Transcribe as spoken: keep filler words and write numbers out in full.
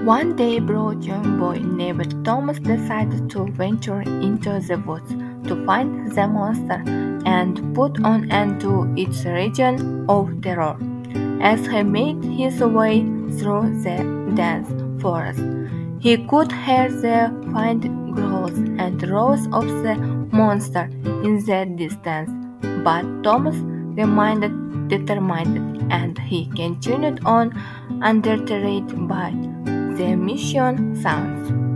One day, broad young boy named Thomas decided to venture into the woods to find the monster and put an end to its region of terror. As he made his way through the dense forest, he could hear the faint growls and roars of the monster in the distance. But Thomas remained determined, and he continued on undeterred by the mission sounds.